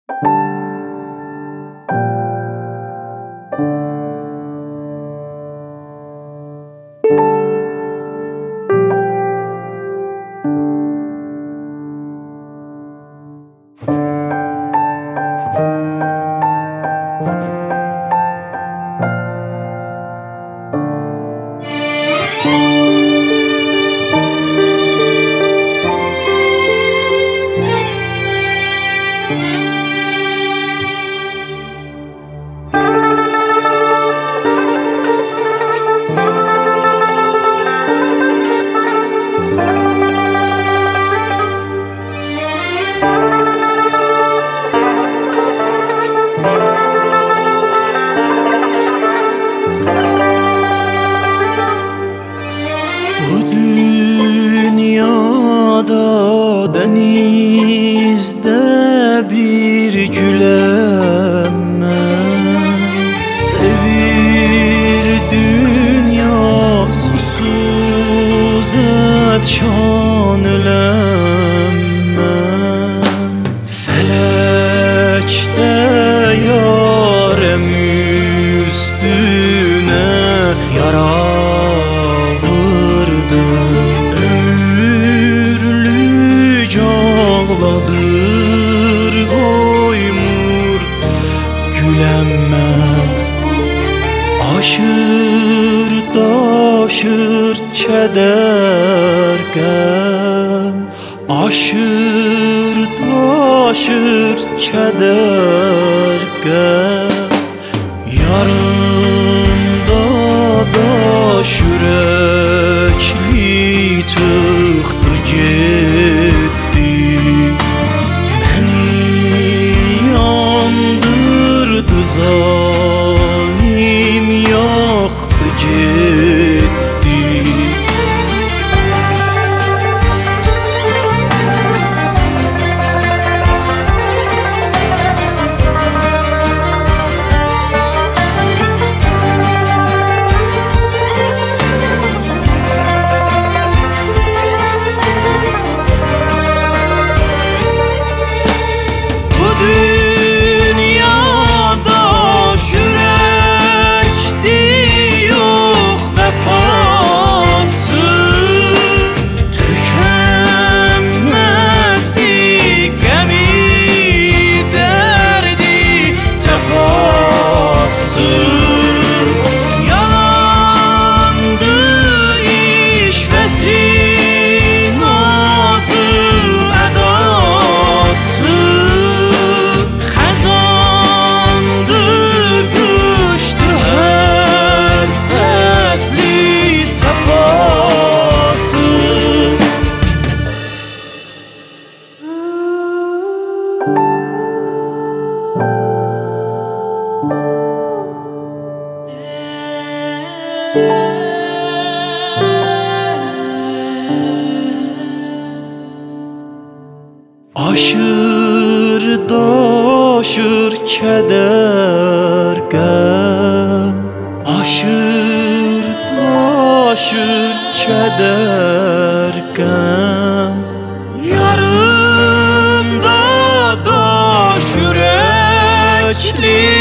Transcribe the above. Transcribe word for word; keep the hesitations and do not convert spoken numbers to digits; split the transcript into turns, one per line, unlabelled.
Denizde bir gülem sevir dünya susuz et şan ölem felekte yarem üstüne yara ağladır koymur gülenmem aşır taşır keder gəm aşır taşır keder gəm yarımda daş yürekli çıxdı getdi zalim yaktı gitti. Bu aşır daşır keder gəm aşır daşır keder gəm yarımda daş yürekli